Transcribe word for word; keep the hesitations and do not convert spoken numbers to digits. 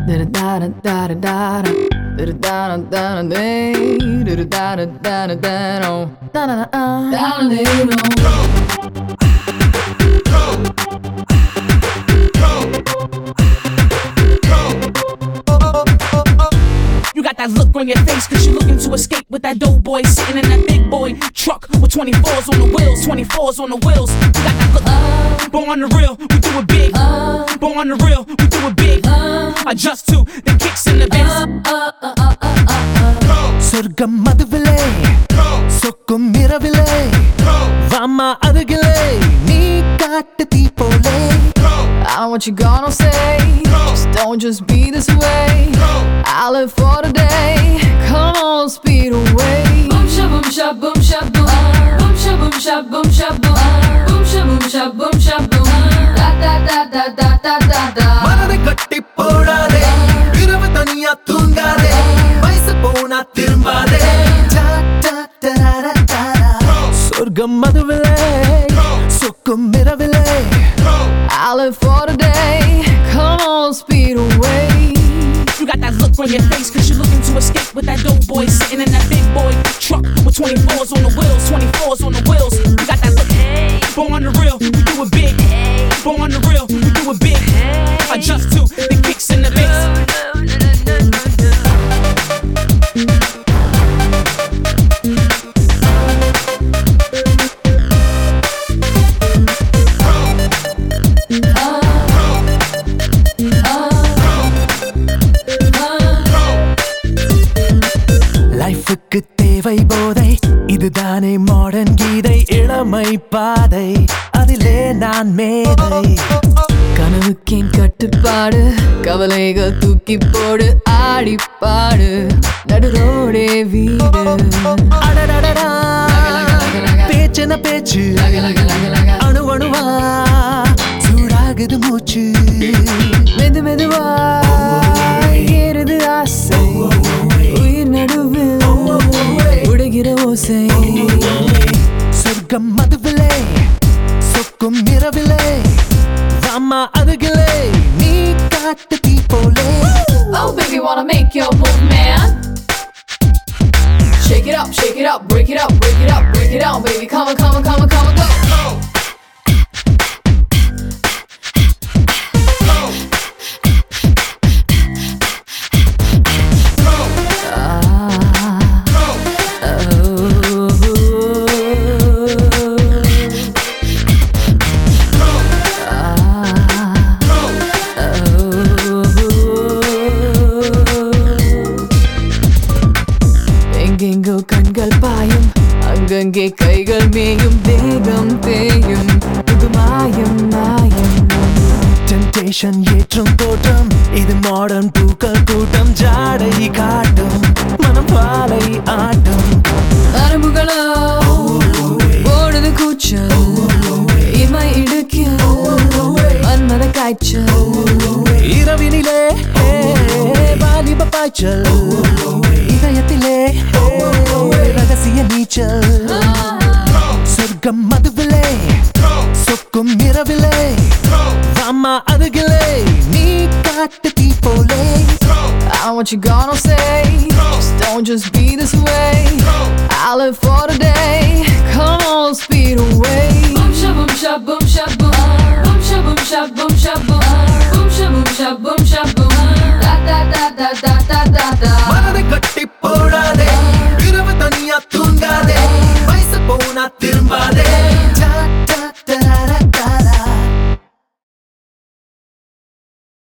da da da da da da da da da da da da da da You got that look on your face cause you're looking to escape with that dope boy sitting in that big boy truck with twenty-fours on the wheels, twenty-fours on the wheels. You got that look, uh, born on the real, we do it big. Uh, born on the real, we do it big. Uh, Adjust to the kicks in the bass. Uh, uh, uh, uh, uh, uh. சொர்க்கம் மதுவிலே சொக்கும் இரவிலே வாமா அருகிலே நீ காட்டு தீ போலே I don't know what you gonna say, just don't just be this way. I live for the day, come on, speed away. Boom sha boom sha boom sha boom, boom sha boom sha boom sha boom, boom sha boom sha boom sha boom, da da da da da da da da. மனதை கட்டி போடாதே இரவு தனியா தூங்காதே வயசு போனா திரும்பாதே சொர்க்கம் மதுவிலே சொக்கும் இரவிலே I live for the day, come on, speed away. You got that look on your face cause you're looking to escape with that dope boy sitting in that big boy truck with twenty-fours on the wheels, twenty-fours on the wheels. You got that look, born on the real, we do it big. Born on the real, we do it big. Adjust to the kicks in the bass. லைஃபுக்கு தேவை போதை இதுதானே modern கீதை இளமை பாதை அதிலே நான் மேதை கனவுக்கேன் கட்டுப்பாடு கவலைகள் தூக்கி போடு ஆடி பாடு நடுரோடே வீடு அடடடடா பேச்சென பேச்சு அணு அணுவா சூடாகுது மூச்சு மெது மெதுவா ஏறுது ஆசை உயிர் நடுவில் உடைகிற ஓசை சொர்க்கம் மதுவிலே சொக்கும் இரவிலே வாமா அருகிலே நீ காட்டு தீ போலே Oh baby wanna make your move man. Shake it up, shake it up, break it up, break it up, break it down baby. Come on, come on, come on, come on, go. எங்கெங்கோ கண்கள் பாயும் அங்கங்கே கைகள் மேயும் வேகம் தேயும் இது மாயம் மாயம் டெம்டேஷன் ஏற்றும் தோற்றம் இது மாடர்ன் பூக்கள் கூட்டம் ஜாடை காட்டும் மனம் பாலை ஆட்டும் நரம்புகளோ ஓடுது கூச்சல் இமை இடுக்கில் மன்மத காய்ச்சல் இரவினிலே வாலிப பாய்ச்சல் இதயத்திலே ரகசிய நீச்சல் சொர்க்கம் மதுவிலே சொக்கும் இரவிலே வாமா அருகிலே நீ காட்டு தீ போலே I don't know what you gonna say, just don't just be this way. I live for the day, come on, speed away. Boom sha boom sha boom sha boom, boom sha boom sha boom sha boom, boom sha boom sha boom.